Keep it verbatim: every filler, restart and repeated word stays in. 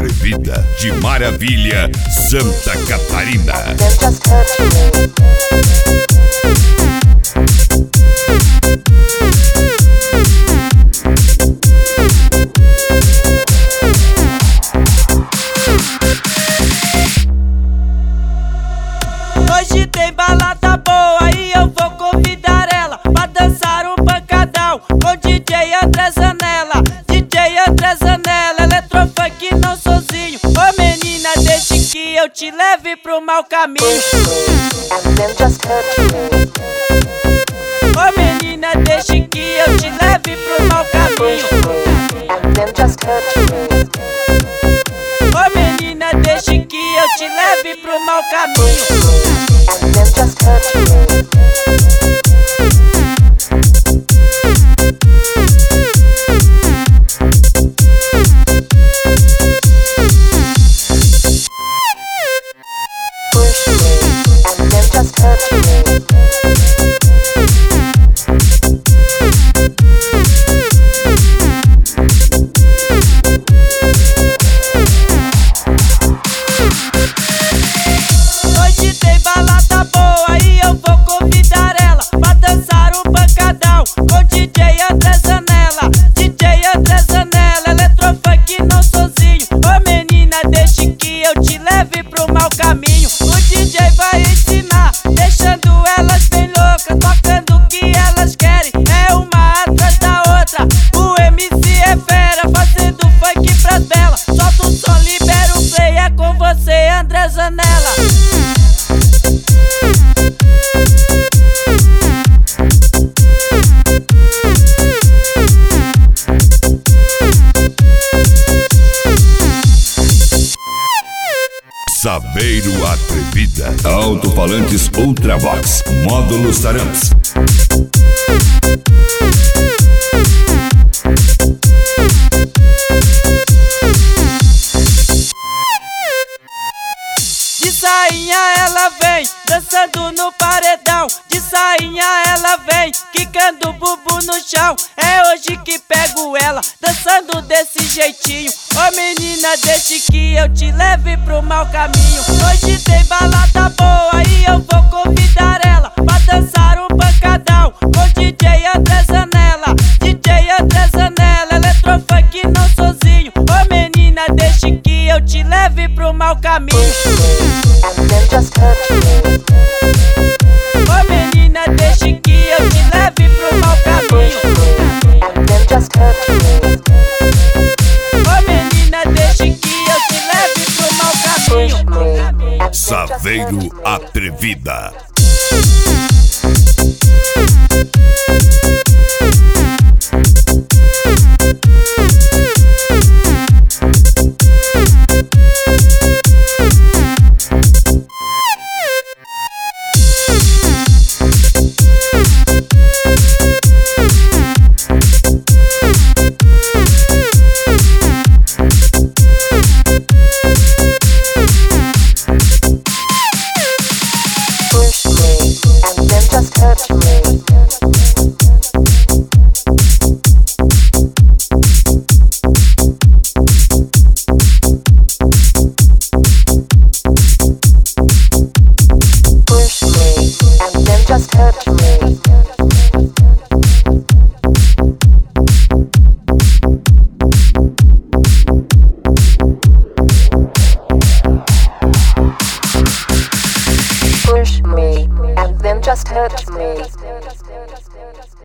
Atrevida de Maravilha, Santa Catarina. Hoje tem balada boa e eu vou convidar ela pra dançar um pancadão com D J André Zanella. D J André Zanella, eletrofunk não sozinho. Ô menina, deixe que eu te leve pro mau caminho. Ô menina, deixe que eu te leve pro mau caminho. Ô menina, deixe que eu te leve pro mau caminho. Hoje tem balada boa e eu vou convidar ela pra dançar um pancadão com D J André Zanella. D J André Zanella, eletrofunk não sozinho. Ô menina, deixe que eu te leve pro mau caminho. O D J vai ensinar, deixando elas bem loucas, tocando o que elas querem, é uma atrás da outra. O M C é fera, fazendo funk pras belas. Solta o som, libera o play, é com você, André Zanella. Saveiro Atrevida. Alto-falantes Ultravox, módulos Saramps. De sainha ela vem, dançando no paredão. De sainha ela vem, quicando o bumbum no chão. É hoje que pego ela, dançando desse jeitinho. Ô menina, deixe que eu te leve pro mau caminho. Hoje tem balada boa e eu vou convidar ela pra dançar um pancadão com D J André Zanella. D J André Zanella, eletrofunk não sozinho. Ô menina, deixe que eu te leve pro mau caminho. Ô menina, deixe que eu te leve pro mau caminho. Ô menina, deixe que eu te leve pro mau caminho. Saveiro Atrevida. Push me, and then just hurt me.